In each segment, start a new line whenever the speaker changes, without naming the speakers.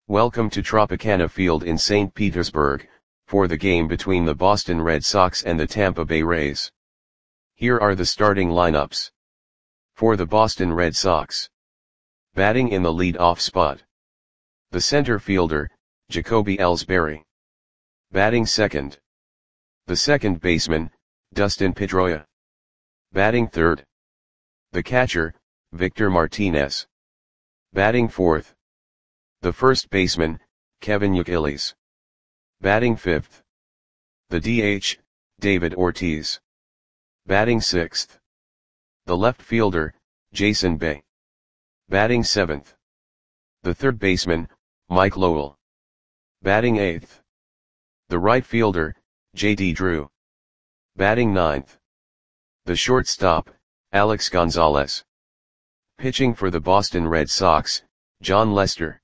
Welcome to Tropicana Field in St. Petersburg, for the game between the Boston Red Sox and the Tampa Bay Rays. Here are the starting lineups. For the Boston Red Sox. Batting in the lead-off spot. The center fielder, Jacoby Ellsbury. Batting second. The second baseman, Dustin Pedroia. Batting third. The catcher, Victor Martinez. Batting fourth. The first baseman, Kevin Youkilis. Batting fifth. The DH, David Ortiz. Batting sixth. The left fielder, Jason Bay. Batting seventh. The third baseman, Mike Lowell. Batting eighth. The right fielder, J.D. Drew. Batting ninth. The shortstop, Alex Gonzalez. Pitching for the Boston Red Sox, Jon Lester.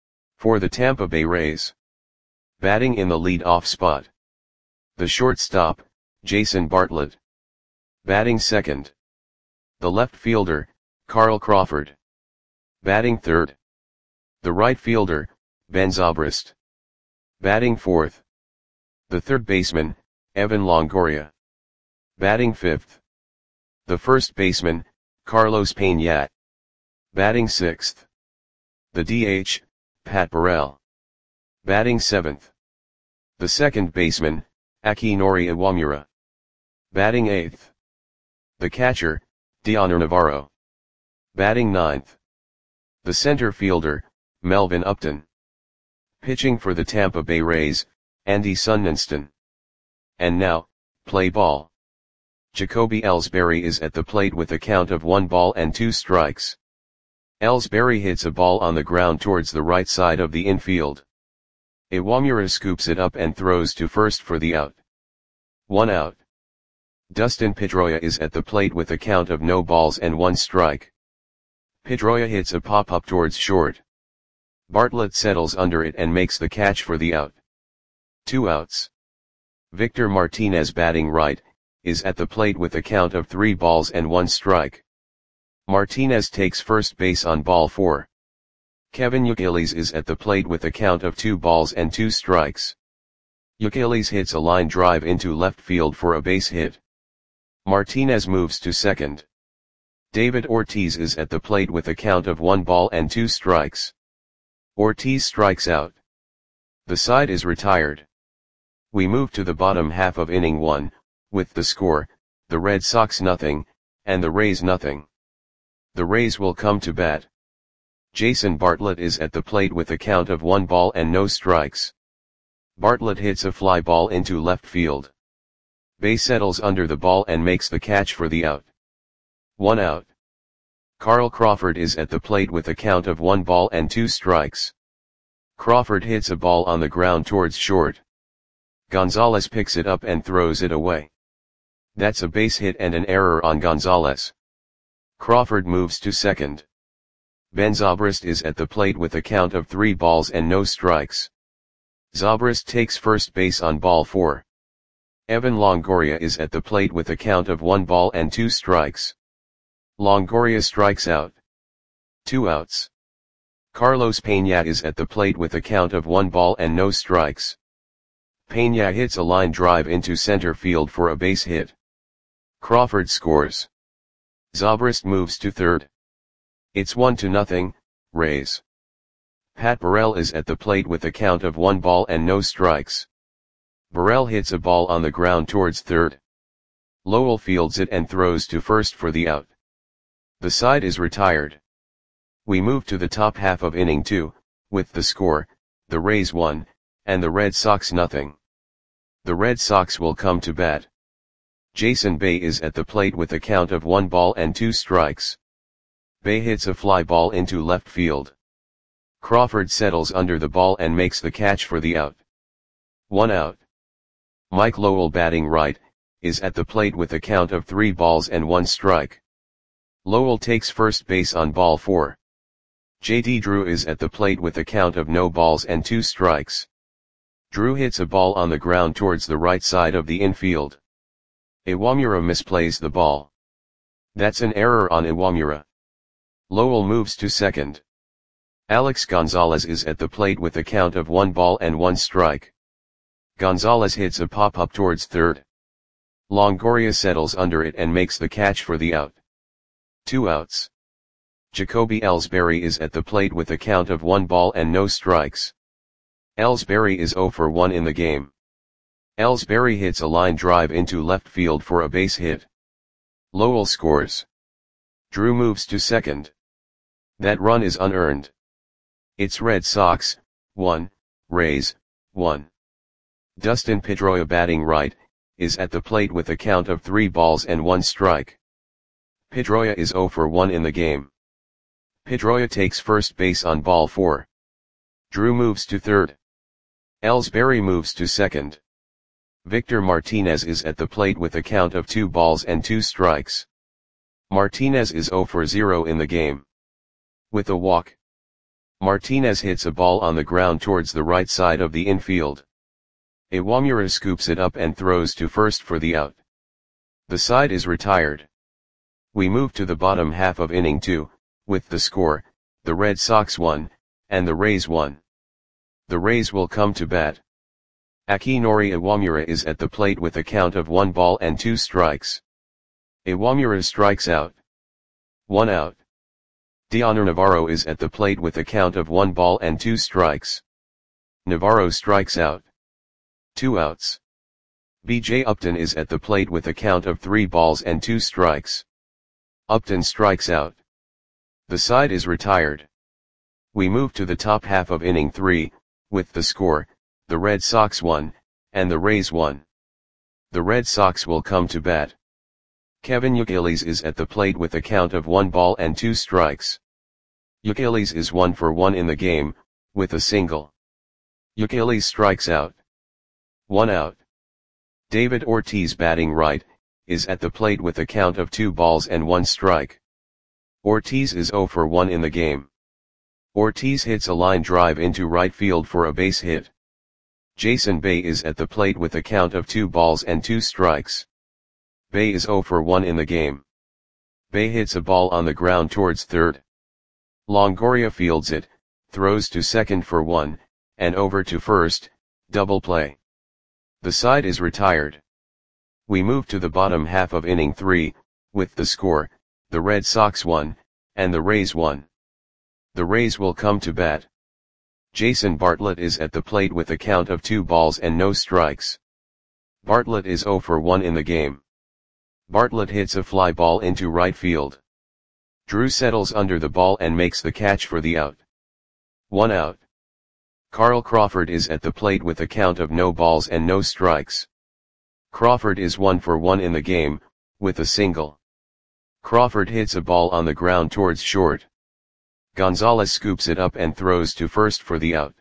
For the Tampa Bay Rays. Batting in the lead-off spot. The shortstop, Jason Bartlett. Batting second. The left fielder, Carl Crawford. Batting third. The right fielder, Ben Zobrist. Batting fourth. The third baseman, Evan Longoria. Batting fifth. The first baseman, Carlos Pena. Batting sixth. The DH, Pat Burrell. Batting seventh. The second baseman, Akinori Iwamura. Batting eighth. The catcher, Dioner Navarro. Batting ninth. The center fielder, Melvin Upton. Pitching for the Tampa Bay Rays, Andy Sundenston. And now, play ball. Jacoby Ellsbury is at the plate with a count of 1-2 strikes. Ellsbury hits a ball on the ground towards the right side of the infield. Iwamura scoops it up and throws to first for the out. 1 out. Dustin Pedroia is at the plate with a count of 0-1 strike. Pedroia hits a pop-up towards short. Bartlett settles under it and makes the catch for the out. 2 outs. Victor Martinez, batting right, is at the plate with a count of 3-1 strike. Martinez takes first base on ball 4. Kevin Youkilis is at the plate with a count of 2-2 strikes. Youkilis hits a line drive into left field for a base hit. Martinez moves to second. David Ortiz is at the plate with a count of 1-2 strikes. Ortiz strikes out. The side is retired. We move to the bottom half of inning 1, with the score, the Red Sox 0, and the Rays 0. The Rays will come to bat. Jason Bartlett is at the plate with a count of 1-0 strikes. Bartlett hits a fly ball into left field. Bay settles under the ball and makes the catch for the out. 1 out. Carl Crawford is at the plate with a count of 1-2 strikes. Crawford hits a ball on the ground towards short. Gonzalez picks it up and throws it away. That's a base hit and an error on Gonzalez. Crawford moves to second. Ben Zobrist is at the plate with a count of 3-0 strikes. Zobrist takes first base on ball 4. Evan Longoria is at the plate with a count of 1-2 strikes. Longoria strikes out. 2 outs. Carlos Pena is at the plate with a count of 1-0 strikes. Pena hits a line drive into center field for a base hit. Crawford scores. Zobrist moves to third. It's 1-0, Rays. Pat Burrell is at the plate with a count of 1-0 strikes. Burrell hits a ball on the ground towards third. Lowell fields it and throws to first for the out. The side is retired. We move to the top half of inning 2, with the score, the Rays 1, and the Red Sox 0. The Red Sox will come to bat. Jason Bay is at the plate with a count of 1-2 strikes. Bay hits a fly ball into left field. Crawford settles under the ball and makes the catch for the out. 1 out. Mike Lowell, batting right, is at the plate with a count of 3-1 strike. Lowell takes first base on ball 4. J.D. Drew is at the plate with a count of 0-2 strikes. Drew hits a ball on the ground towards the right side of the infield. Iwamura misplays the ball. That's an error on Iwamura. Lowell moves to second. Alex Gonzalez is at the plate with a count of 1 ball and 1 strike. Gonzalez hits a pop-up towards third. Longoria settles under it and makes the catch for the out. 2 outs. Jacoby Ellsbury is at the plate with a count of 1 ball and no strikes. Ellsbury is 0 for 1 in the game. Ellsbury hits a line drive into left field for a base hit. Lowell scores. Drew moves to second. That run is unearned. It's Red Sox, 1, Rays, 1. Dustin Pedroia batting right, is at the plate with a count of 3 balls and 1 strike. Pedroia is 0 for 1 in the game. Pedroia takes first base on ball 4. Drew moves to third. Ellsbury moves to second. Victor Martinez is at the plate with a count of 2 balls and 2 strikes. Martinez is 0 for 0 in the game. With a walk, Martinez hits a ball on the ground towards the right side of the infield. Iwamura scoops it up and throws to first for the out. The side is retired. We move to the bottom half of inning 2, with the score, the Red Sox 1, and the Rays 1. The Rays will come to bat. Akinori Iwamura is at the plate with a count of 1 ball and 2 strikes. Iwamura strikes out. 1 out. Dioner Navarro is at the plate with a count of 1 ball and 2 strikes. Navarro strikes out. 2 outs. B.J. Upton is at the plate with a count of 3 balls and 2 strikes. Upton strikes out. The side is retired. We move to the top half of inning 3, with the score, the Red Sox 1, and the Rays 1. The Red Sox will come to bat. Kevin Youkilis is at the plate with a count of 1 ball and 2 strikes. Youkilis is 1 for 1 in the game, with a single. Youkilis strikes out. 1 out. David Ortiz batting right, is at the plate with a count of 2 balls and 1 strike. Ortiz is 0 for 1 in the game. Ortiz hits a line drive into right field for a base hit. Jason Bay is at the plate with a count of 2 balls and 2 strikes. Bay is 0 for 1 in the game. Bay hits a ball on the ground towards third. Longoria fields it, throws to second for 1, and over to first, double play. The side is retired. We move to the bottom half of inning 3, with the score, the Red Sox 1, and the Rays 1. The Rays will come to bat. Jason Bartlett is at the plate with a count of 2 balls and no strikes. Bartlett is 0 for 1 in the game. Bartlett hits a fly ball into right field. Drew settles under the ball and makes the catch for the out. 1 out. Carl Crawford is at the plate with a count of no balls and no strikes. Crawford is 1 for 1 in the game, with a single. Crawford hits a ball on the ground towards short. Gonzalez scoops it up and throws to first for the out.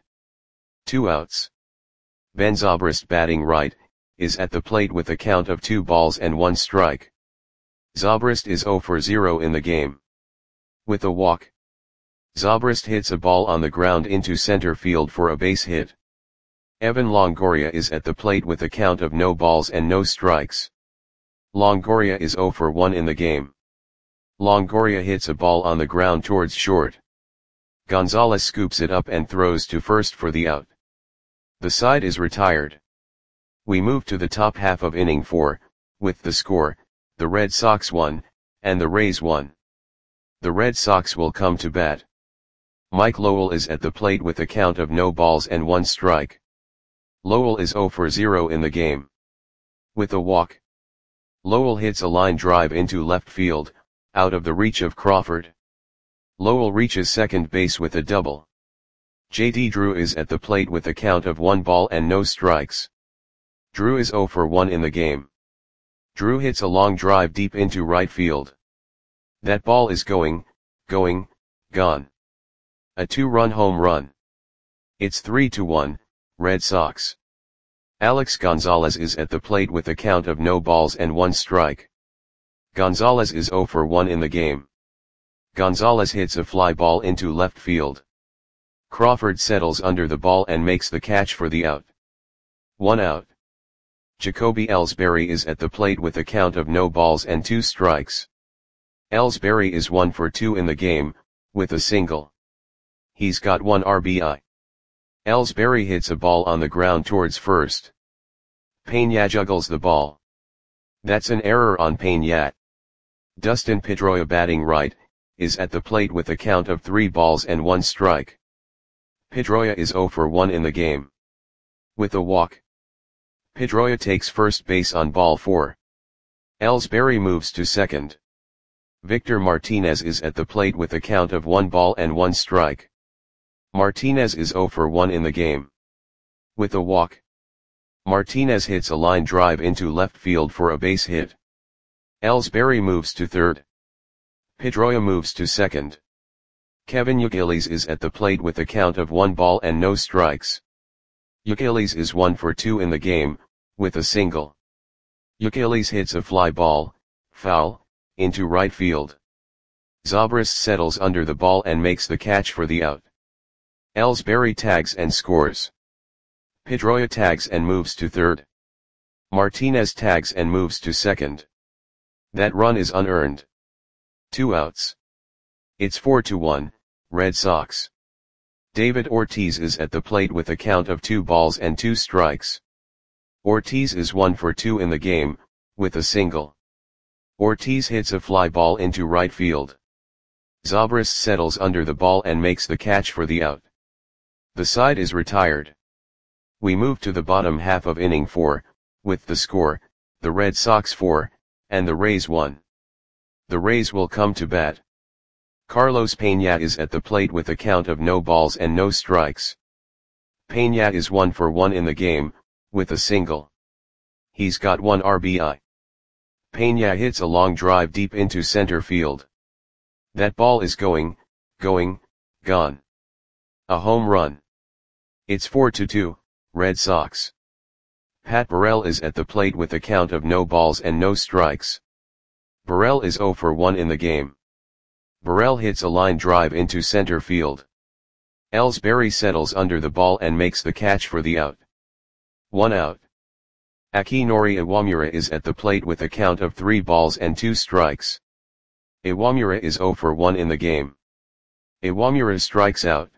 2 outs. Ben Zobrist batting right, is at the plate with a count of 2 balls and 1 strike. Zobrist is 0 for 0 in the game. With a walk, Zobrist hits a ball on the ground into center field for a base hit. Evan Longoria is at the plate with a count of no balls and no strikes. Longoria is 0 for 1 in the game. Longoria hits a ball on the ground towards short. Gonzalez scoops it up and throws to first for the out. The side is retired. We move to the top half of inning 4, with the score, the Red Sox 1, and the Rays 1. The Red Sox will come to bat. Mike Lowell is at the plate with a count of no balls and 1 strike. Lowell is 0 for 0 in the game. With a walk, Lowell hits a line drive into left field, out of the reach of Crawford. Lowell reaches second base with a double. J.D. Drew is at the plate with a count of 1 ball and no strikes. Drew is 0 for 1 in the game. Drew hits a long drive deep into right field. That ball is gone. A 2-run home run. It's 3-1, Red Sox. Alex Gonzalez is at the plate with a count of no balls and 1 strike. Gonzalez is 0 for 1 in the game. Gonzalez hits a fly ball into left field. Crawford settles under the ball and makes the catch for the out. 1 out. Jacoby Ellsbury is at the plate with a count of no balls and 2 strikes. Ellsbury is 1 for 2 in the game, with a single. He's got 1 RBI. Ellsbury hits a ball on the ground towards first. Peña juggles the ball. That's an error on Peña. Dustin Pedroia, batting right, is at the plate with a count of 3 balls and 1 strike. Pedroia is 0 for 1 in the game. With a walk. Pedroia takes first base on ball 4. Ellsbury moves to second. Victor Martinez is at the plate with a count of 1 ball and 1 strike. Martinez is 0 for 1 in the game. With a walk. Martinez hits a line drive into left field for a base hit. Ellsbury moves to third. Pedroia moves to second. Kevin Youkilis is at the plate with a count of 1 ball and no strikes. Youkilis is 1 for 2 in the game, with a single. Youkilis hits a fly ball, foul, into right field. Zobrist settles under the ball and makes the catch for the out. Ellsbury tags and scores. Pedroia tags and moves to third. Martinez tags and moves to second. That run is unearned. 2 outs. It's 4-1, Red Sox. David Ortiz is at the plate with a count of 2 balls and 2 strikes. Ortiz is 1 for 2 in the game, with a single. Ortiz hits a fly ball into right field. Zobrist settles under the ball and makes the catch for the out. The side is retired. We move to the bottom half of inning 4, with the score, the Red Sox 4, and the Rays 1. The Rays will come to bat. Carlos Peña is at the plate with a count of no balls and no strikes. Peña is 1 for 1 in the game, with a single. He's got 1 RBI. Peña hits a long drive deep into center field. That ball is going, gone. A home run. It's 4-2, Red Sox. Pat Burrell is at the plate with a count of no balls and no strikes. Burrell is 0 for 1 in the game. Burrell hits a line drive into center field. Ellsbury settles under the ball and makes the catch for the out. 1 out. Akinori Iwamura is at the plate with a count of 3 balls and 2 strikes. Iwamura is 0 for 1 in the game. Iwamura strikes out.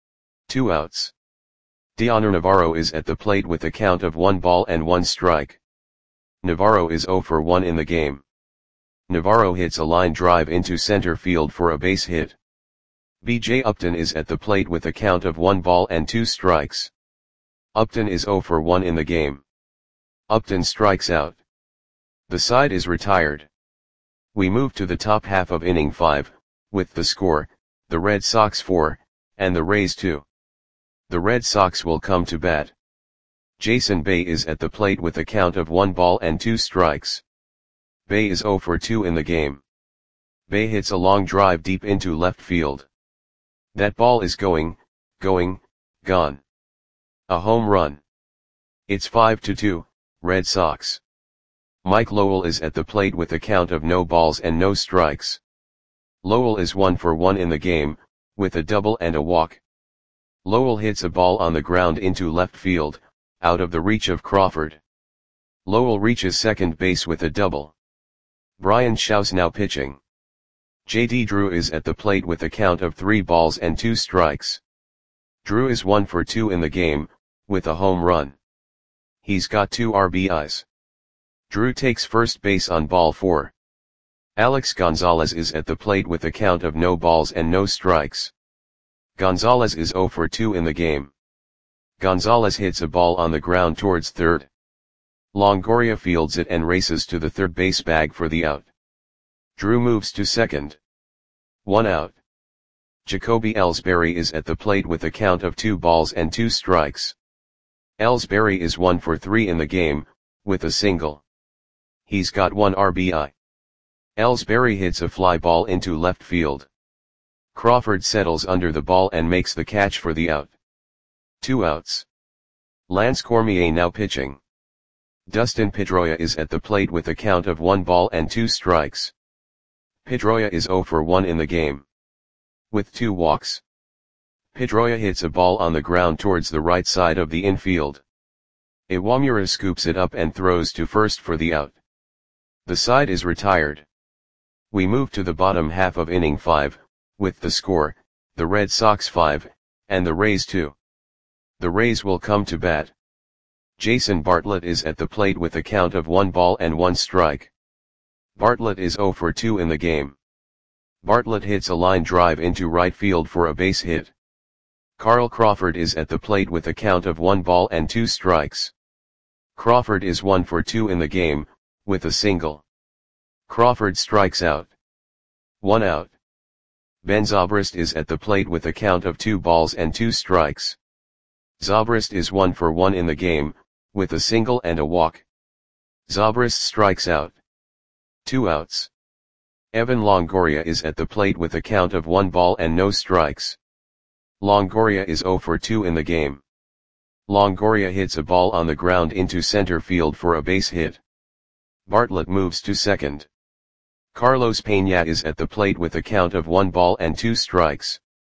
2 outs. Dioner Navarro is at the plate with a count of 1 ball and 1 strike. Navarro is 0 for 1 in the game. Navarro hits a line drive into center field for a base hit. B.J. Upton is at the plate with a count of 1 ball and 2 strikes. Upton is 0 for 1 in the game. Upton strikes out. The side is retired. We move to the top half of inning 5, with the score, the Red Sox 4, and the Rays 2. The Red Sox will come to bat. Jason Bay is at the plate with a count of 1 ball and 2 strikes. Bay is 0 for 2 in the game. Bay hits a long drive deep into left field. That ball is going, gone. A home run. It's 5-2, Red Sox. Mike Lowell is at the plate with a count of no balls and no strikes. Lowell is 1 for 1 in the game, with a double and a walk. Lowell hits a ball on the ground into left field, out of the reach of Crawford. Lowell reaches second base with a double. Brian Shaw's now pitching. J.D. Drew is at the plate with a count of 3 balls and 2 strikes. Drew is 1 for 2 in the game, with a home run. He's got 2 RBIs. Drew takes first base on ball 4. Alex Gonzalez is at the plate with a count of no balls and no strikes. Gonzalez is 0 for 2 in the game. Gonzalez hits a ball on the ground towards third. Longoria fields it and races to the third base bag for the out. Drew moves to second. 1 out. Jacoby Ellsbury is at the plate with a count of 2 balls and 2 strikes. Ellsbury is 1 for 3 in the game, with a single. He's got 1 RBI. Ellsbury hits a fly ball into left field. Crawford settles under the ball and makes the catch for the out. 2 outs. Lance Cormier now pitching. Dustin Pedroia is at the plate with a count of 1 ball and 2 strikes. Pedroia is 0 for 1 in the game. With 2 walks. Pedroia hits a ball on the ground towards the right side of the infield. Iwamura scoops it up and throws to first for the out. The side is retired. We move to the bottom half of inning 5, with the score, the Red Sox 5, and the Rays 2. The Rays will come to bat. Jason Bartlett is at the plate with a count of 1 ball and 1 strike. Bartlett is 0 for 2 in the game. Bartlett hits a line drive into right field for a base hit. Carl Crawford is at the plate with a count of 1 ball and 2 strikes. Crawford is 1 for 2 in the game, with a single. Crawford strikes out. 1 out. Ben Zobrist is at the plate with a count of 2 balls and 2 strikes. Zobrist is 1 for 1 in the game, with a single and a walk. Zobrist strikes out. 2 outs. Evan Longoria is at the plate with a count of 1 ball and no strikes. Longoria is 0 for 2 in the game. Longoria hits a ball on the ground into center field for a base hit. Bartlett moves to second. Carlos Peña is at the plate with a count of 1 ball and 2 strikes.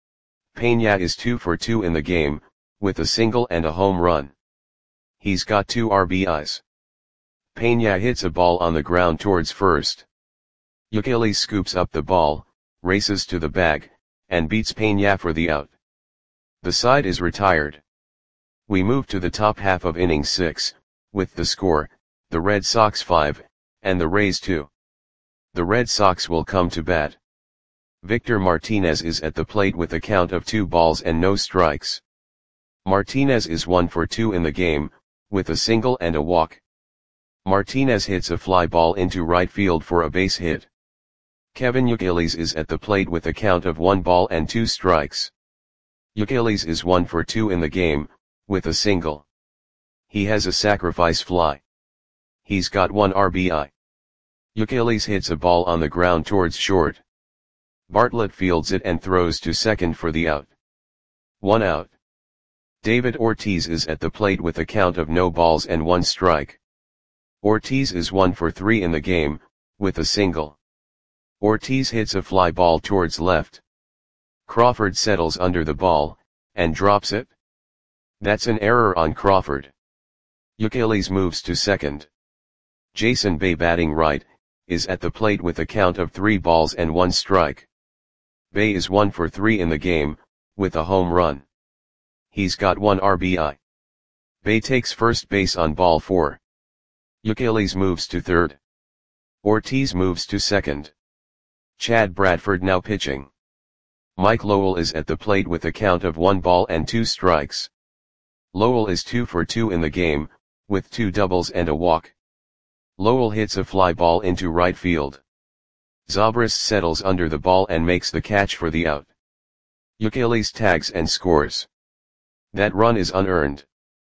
Peña is 2 for 2 in the game, with a single and a home run. He's got 2 RBIs. Peña hits a ball on the ground towards first. Youkilis scoops up the ball, races to the bag, and beats Peña for the out. The side is retired. We move to the top half of inning 6, with the score, the Red Sox 5, and the Rays 2. The Red Sox will come to bat. Victor Martinez is at the plate with a count of 2 balls and no strikes. Martinez is 1 for 2 in the game, with a single and a walk. Martinez hits a fly ball into right field for a base hit. Kevin Youkilis is at the plate with a count of 1 ball and 2 strikes. Youkilis is 1 for 2 in the game, with a single. He has a sacrifice fly. He's got 1 RBI. Youkilis hits a ball on the ground towards short. Bartlett fields it and throws to second for the out. 1 out. David Ortiz is at the plate with a count of no balls and 1 strike. Ortiz is 1 for 3 in the game, with a single. Ortiz hits a fly ball towards left. Crawford settles under the ball, and drops it. That's an error on Crawford. Youkilis moves to second. Jason Bay, batting right, is at the plate with a count of 3 balls and 1 strike. Bay is 1 for 3 in the game, with a home run. He's got 1 RBI. Bay takes first base on ball 4. Youkilis moves to third. Ortiz moves to second. Chad Bradford now pitching. Mike Lowell is at the plate with a count of 1 ball and 2 strikes. Lowell is 2 for 2 in the game, with 2 doubles and a walk. Lowell hits a fly ball into right field. Zobrist settles under the ball and makes the catch for the out. Youkilis tags and scores. That run is unearned.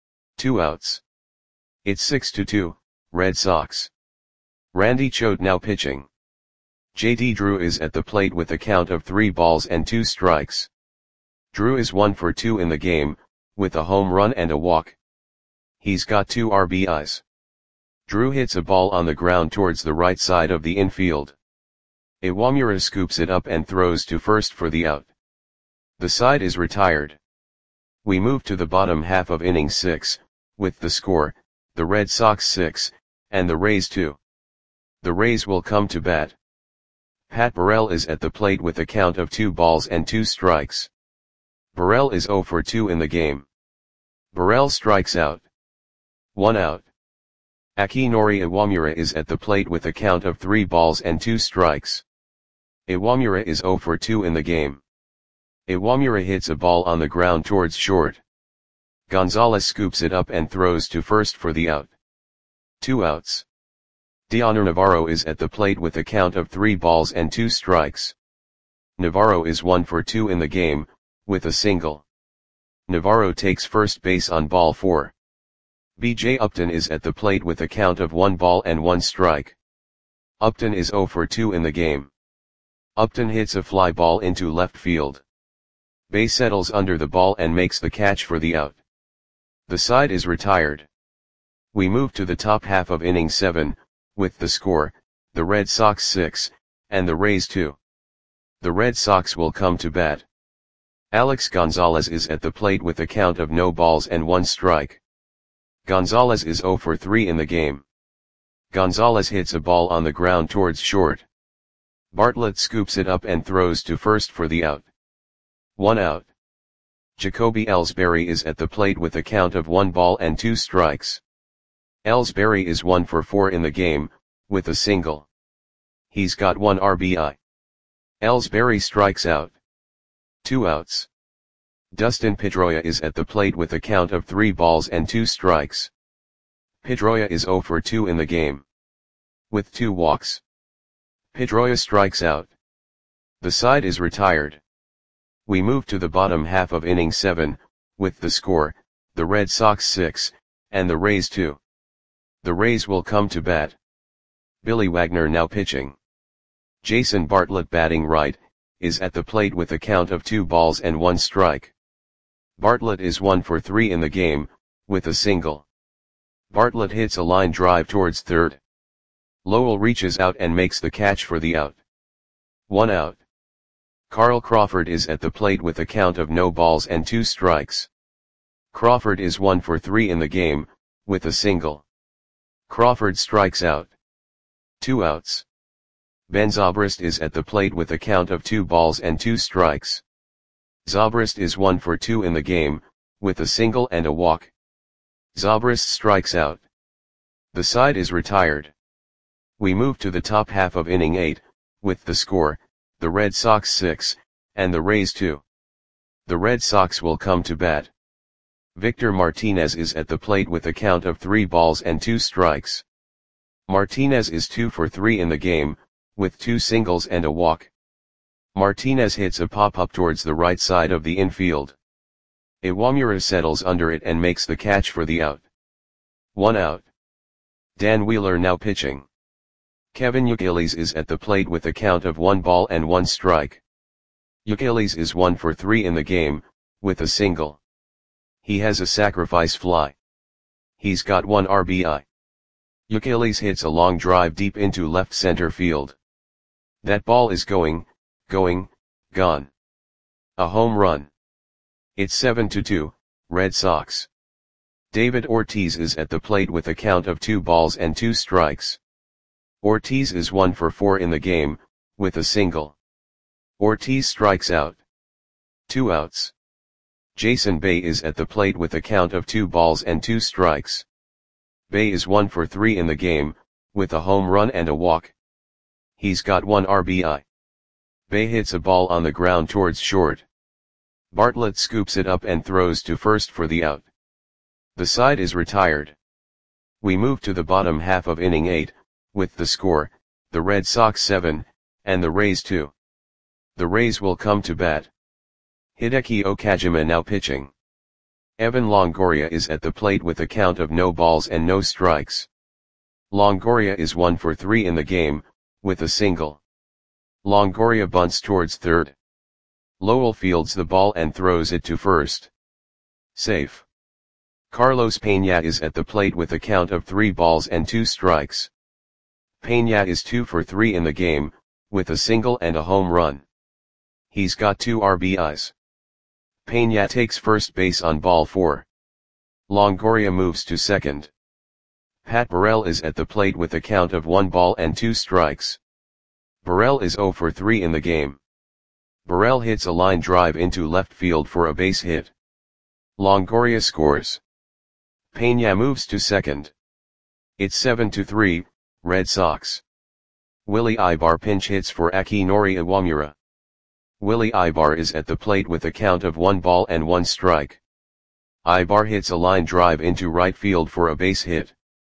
2 outs. It's 6-2, Red Sox. Randy Choate now pitching. J.D. Drew is at the plate with a count of 3 balls and 2 strikes. Drew is 1 for 2 in the game, with a home run and a walk. He's got 2 RBIs. Drew hits a ball on the ground towards the right side of the infield. Iwamura scoops it up and throws to first for the out. The side is retired. We move to the bottom half of inning 6, with the score, the Red Sox 6, and the Rays 2. The Rays will come to bat. Pat Burrell is at the plate with a count of 2 balls and 2 strikes. Burrell is 0 for 2 in the game. Burrell strikes out. 1 out. Akinori Iwamura is at the plate with a count of 3 balls and 2 strikes. Iwamura is 0 for 2 in the game. Iwamura hits a ball on the ground towards short. Gonzalez scoops it up and throws to first for the out. 2 outs. Dioner Navarro is at the plate with a count of 3 balls and 2 strikes. Navarro is 1 for 2 in the game, with a single. Navarro takes first base on ball 4. B.J. Upton is at the plate with a count of 1 ball and 1 strike. Upton is 0 for 2 in the game. Upton hits a fly ball into left field. Bay settles under the ball and makes the catch for the out. The side is retired. We move to the top half of inning 7, with the score, the Red Sox 6, and the Rays 2. The Red Sox will come to bat. Alex Gonzalez is at the plate with a count of no balls and 1 strike. Gonzalez is 0 for 3 in the game. Gonzalez hits a ball on the ground towards short. Bartlett scoops it up and throws to first for the out. 1 out. Jacoby Ellsbury is at the plate with a count of 1 ball and 2 strikes. Ellsbury is 1 for 4 in the game, with a single. He's got 1 RBI. Ellsbury strikes out. 2 outs. Dustin Pedroia is at the plate with a count of 3 balls and 2 strikes. Pedroia is 0 for 2 in the game, with 2 walks. Pedroia strikes out. The side is retired. We move to the bottom half of inning 7, with the score, the Red Sox 6, and the Rays 2. The Rays will come to bat. Billy Wagner now pitching. Jason Bartlett batting right, is at the plate with a count of 2 balls and 1 strike. Bartlett is 1 for 3 in the game, with a single. Bartlett hits a line drive towards third. Lowell reaches out and makes the catch for the out. 1 out. Carl Crawford is at the plate with a count of no balls and 2 strikes. Crawford is 1 for 3 in the game, with a single. Crawford strikes out. 2 outs. Ben Zobrist is at the plate with a count of 2 balls and 2 strikes. Zobrist is 1 for 2 in the game, with a single and a walk. Zobrist strikes out. The side is retired. We move to the top half of inning 8, with the score, the Red Sox 6, and the Rays 2. The Red Sox will come to bat. Victor Martinez is at the plate with a count of 3 balls and 2 strikes. Martinez is 2 for 3 in the game, with 2 singles and a walk. Martinez hits a pop-up towards the right side of the infield. Iwamura settles under it and makes the catch for the out. 1 out. Dan Wheeler now pitching. Kevin Youkilis is at the plate with a count of 1 ball and 1 strike. Youkilis is 1 for 3 in the game, with a single. He has a sacrifice fly. He's got 1 RBI. Youkilis hits a long drive deep into left center field. That ball is gone. A home run. It's 7-2, Red Sox. David Ortiz is at the plate with a count of 2 balls and 2 strikes. Ortiz is 1 for 4 in the game, with a single. Ortiz strikes out. 2 outs. Jason Bay is at the plate with a count of 2 balls and 2 strikes. Bay is 1 for 3 in the game, with a home run and a walk. He's got 1 RBI. Bay hits a ball on the ground towards short. Bartlett scoops it up and throws to first for the out. The side is retired. We move to the bottom half of inning 8, with the score, the Red Sox 7, and the Rays 2. The Rays will come to bat. Hideki Okajima now pitching. Evan Longoria is at the plate with a count of no balls and no strikes. Longoria is 1 for 3 in the game, with a single. Longoria bunts towards third. Lowell fields the ball and throws it to first. Safe. Carlos Peña is at the plate with a count of 3 balls and 2 strikes. Peña is 2 for 3 in the game, with a single and a home run. He's got 2 RBIs. Peña takes first base on ball 4. Longoria moves to second. Pat Burrell is at the plate with a count of 1 ball and 2 strikes. Burrell is 0 for 3 in the game. Burrell hits a line drive into left field for a base hit. Longoria scores. Peña moves to second. It's 7-3, Red Sox. Willie Ibar pinch hits for Akinori Iwamura. Willie Ibar is at the plate with a count of 1 ball and 1 strike. Ibar hits a line drive into right field for a base hit.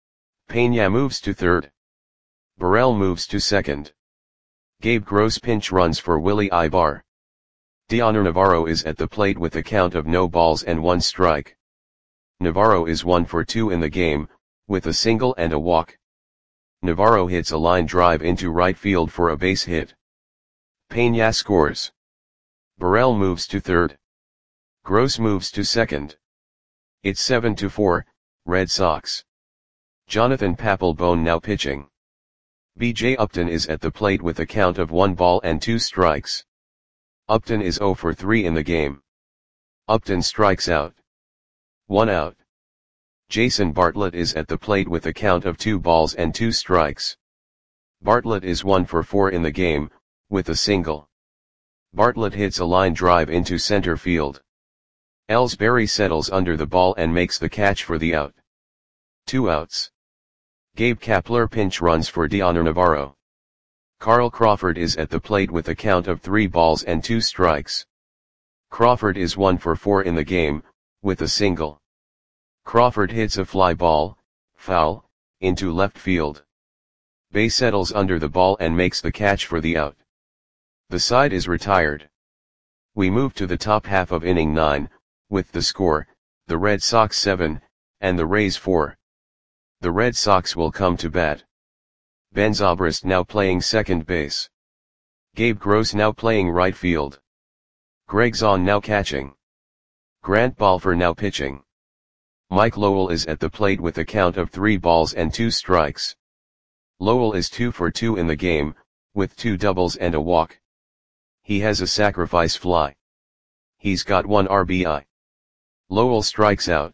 Peña moves to third. Burrell moves to second. Gabe Gross pinch runs for Willie Ibar. Dioner Navarro is at the plate with a count of no balls and 1 strike. Navarro is 1 for 2 in the game, with a single and a walk. Navarro hits a line drive into right field for a base hit. Peña scores. Burrell moves to third. Gross moves to second. It's 7-4, Red Sox. Jonathan Papelbon now pitching. B.J. Upton is at the plate with a count of 1 ball and 2 strikes. Upton is 0 for 3 in the game. Upton strikes out. 1 out. Jason Bartlett is at the plate with a count of 2 balls and 2 strikes. Bartlett is 1 for 4 in the game, with a single. Bartlett hits a line drive into center field. Ellsbury settles under the ball and makes the catch for the out. 2 outs. Gabe Kapler pinch runs for Dioner Navarro. Carl Crawford is at the plate with a count of 3 balls and 2 strikes. Crawford is 1 for 4 in the game, with a single. Crawford hits a fly ball, foul, into left field. Bay settles under the ball and makes the catch for the out. The side is retired. We move to the top half of inning 9, with the score, the Red Sox 7, and the Rays 4. The Red Sox will come to bat. Ben Zobrist now playing second base. Gabe Gross now playing right field. Greg Zahn now catching. Grant Balfour now pitching. Mike Lowell is at the plate with a count of 3 balls and 2 strikes. Lowell is 2 for 2 in the game, with 2 doubles and a walk. He has a sacrifice fly. He's got 1 RBI. Lowell strikes out.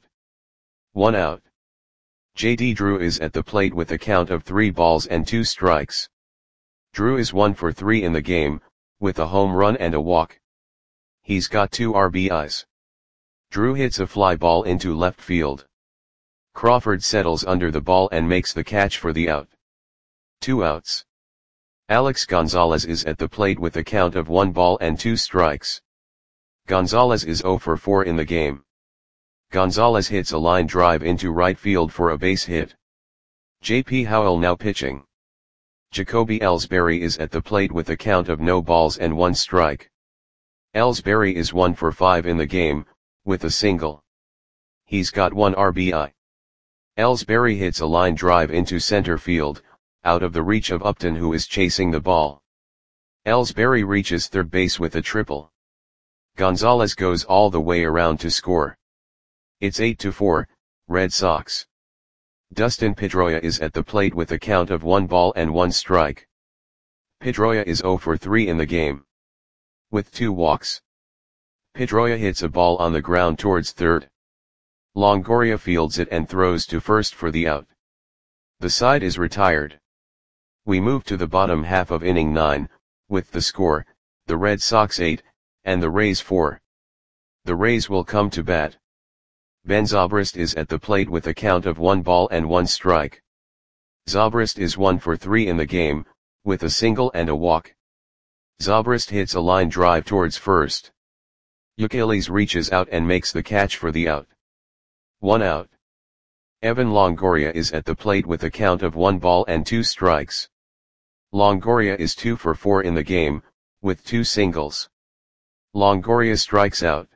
1 out. J.D. Drew is at the plate with a count of 3 balls and 2 strikes. Drew is 1 for 3 in the game, with a home run and a walk. He's got 2 RBIs. Drew hits a fly ball into left field. Crawford settles under the ball and makes the catch for the out. 2 outs. Alex Gonzalez is at the plate with a count of 1 ball and 2 strikes. Gonzalez is 0 for 4 in the game. Gonzalez hits a line drive into right field for a base hit. J.P. Howell now pitching. Jacoby Ellsbury is at the plate with a count of no balls and 1 strike. Ellsbury is 1 for 5 in the game, with a single. He's got 1 RBI. Ellsbury hits a line drive into center field, out of the reach of Upton, who is chasing the ball. Ellsbury reaches third base with a triple. Gonzalez goes all the way around to score. It's 8-4, Red Sox. Dustin Pedroia is at the plate with a count of 1 ball and 1 strike. Pedroia is 0 for 3 in the game, with 2 walks. Pedroia hits a ball on the ground towards third. Longoria fields it and throws to first for the out. The side is retired. We move to the bottom half of inning 9, with the score, the Red Sox 8, and the Rays 4. The Rays will come to bat. Ben Zobrist is at the plate with a count of 1 ball and 1 strike. Zobrist is 1 for 3 in the game, with a single and a walk. Zobrist hits a line drive towards first. Youkilis reaches out and makes the catch for the out. 1 out. Evan Longoria is at the plate with a count of 1 ball and 2 strikes. Longoria is 2 for 4 in the game, with 2 singles. Longoria strikes out.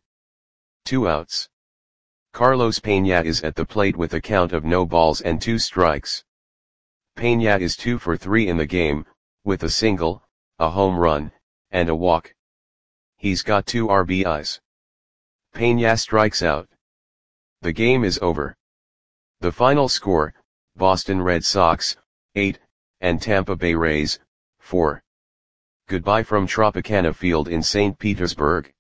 2 outs. Carlos Peña is at the plate with a count of no balls and 2 strikes. Peña is 2 for 3 in the game, with a single, a home run, and a walk. He's got 2 RBIs. Peña strikes out. The game is over. The final score, Boston Red Sox, 8, and Tampa Bay Rays, 4. Goodbye from Tropicana Field in St. Petersburg.